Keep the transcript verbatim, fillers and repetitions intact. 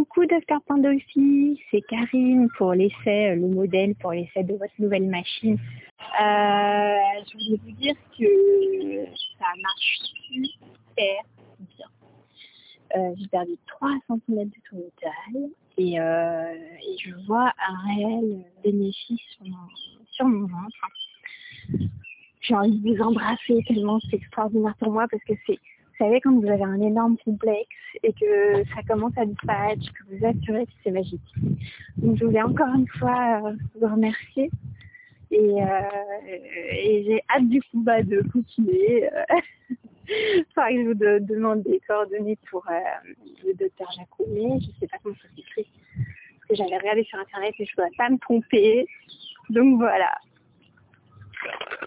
beaucoup, docteur Pandolfi. C'est Karine pour l'essai, le modèle pour l'essai de votre nouvelle machine. Euh, je voulais vous dire que ça marche super bien. Euh, j'ai perdu trois centimètres de tour de taille et, euh, et je vois un réel bénéfice sur mon, sur mon ventre. J'ai envie de vous embrasser tellement c'est extraordinaire pour moi parce que c'est, vous savez, quand vous avez un énorme complexe et que ça commence à disparaître, je peux vous assurer que c'est magique. Donc je voulais encore une fois euh, vous remercier et, euh, et j'ai hâte du coup bah, de continuer. Enfin, je vous de, demande des coordonnées pour euh, le docteur Jacomet, je ne sais pas comment ça s'écrit, parce que j'avais regardé sur internet et je ne dois pas me tromper. Donc voilà.